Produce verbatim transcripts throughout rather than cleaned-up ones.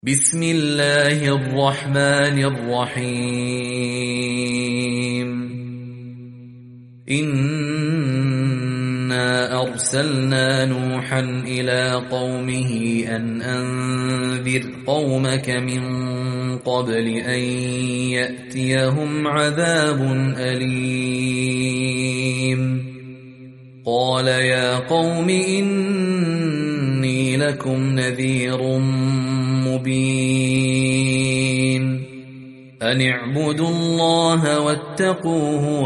بسم الله الرحمن الرحيم إنا أرسلنا نوحا إلى قومه أن أنذر قومك من قبل أن يأتيهم عذاب أليم قال يا قوم إني لكم نذير مبين أن اعبدوا الله واتقوه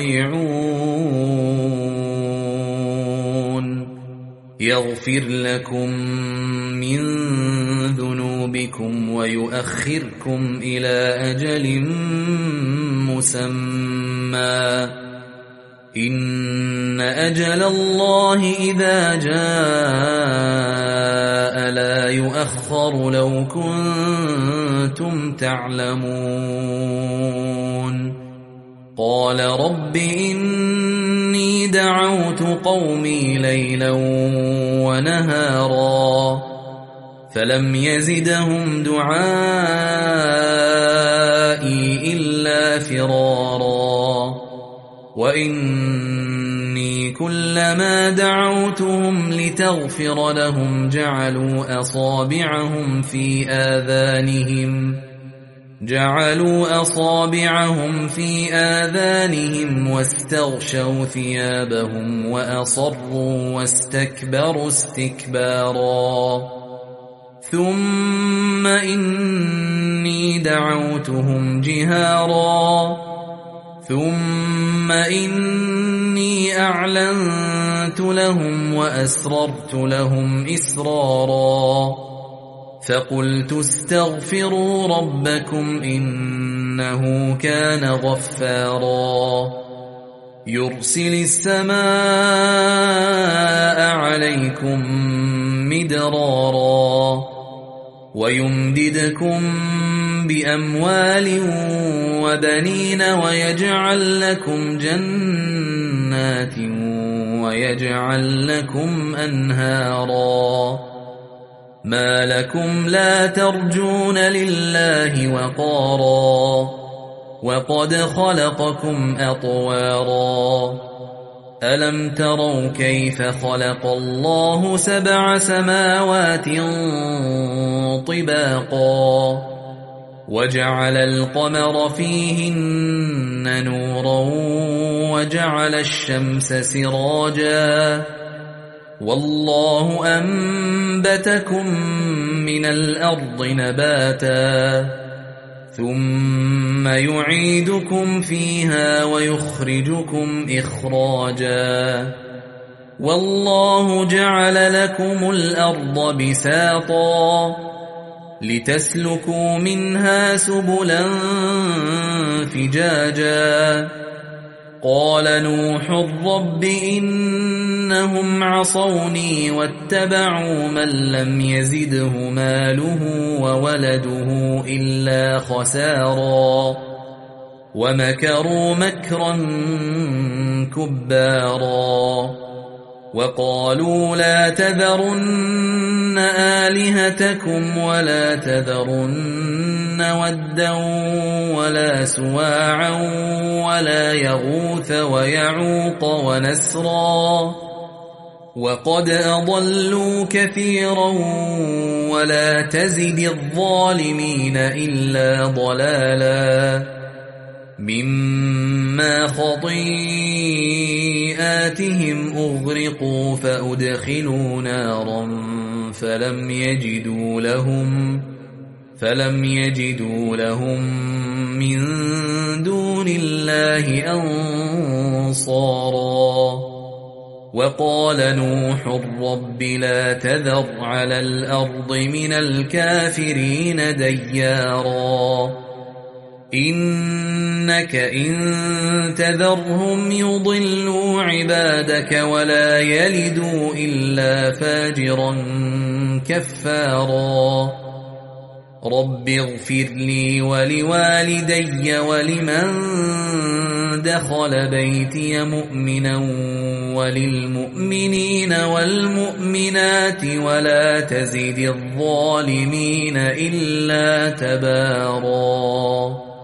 وأطيعون يغفر لكم من ذنوبكم ويؤخركم إلى أجل مسمى إن أجل الله إذا جاء لا يؤخر لو كنتم تعلمون قال رب إني دعوت قومي ليلا ونهارا فلم يزدهم دعائي إلا فرارا وإني كلما دعوتهم لتغفر لهم جعلوا أصابعهم في آذانهم جعلوا أصابعهم في آذانهم واستغشوا ثيابهم وأصروا واستكبروا استكبارا ثم إني دعوتهم جهارا ثم إني أعلنت لهم وأسررت لهم إسرارا فقلت استغفروا ربكم إنه كان غفارا يرسل السماء عليكم مدرارا ويمددكم بأموال وبنين ويجعل لكم جنات ويجعل لكم أنهارا ما لكم لا ترجون لله وقارا وقد خلقكم أطوارا ألم تروا كيف خلق الله سبع سماوات طباقا وجعل القمر فيهن نورا وجعل الشمس سراجا والله أنبتكم من الأرض نباتا ثم يعيدكم فيها ويخرجكم إخراجا والله جعل لكم الأرض بساطا لتسلكوا منها سبلا فجاجا قال نوح رب إنهم عصوني واتبعوا من لم يزده ماله وولده إلا خسارا ومكروا مكرا كبارا وقالوا لا تذرن آلهتكم ولا تذرن ودا ولا سواعا ولا يغوث ويعوق ونسرا وقد أضلوا كثيرا ولا تزد الظالمين إلا ضلالا مما خطيئاتهم أغرقوا فأدخلوا نارا فلم يجدوا لهم فلم يجدوا لهم من دون الله أنصارا وقال نوح رب لا تذر على الأرض من الكافرين ديارا إنك إن تذرهم يضلوا عبادك ولا يلدوا إلا فاجرا كفارا رب اغفر لي ولوالدي ولمن دخل بيتي مؤمنا وللمؤمنين والمؤمنات ولا تزد الظالمين إلا تباراً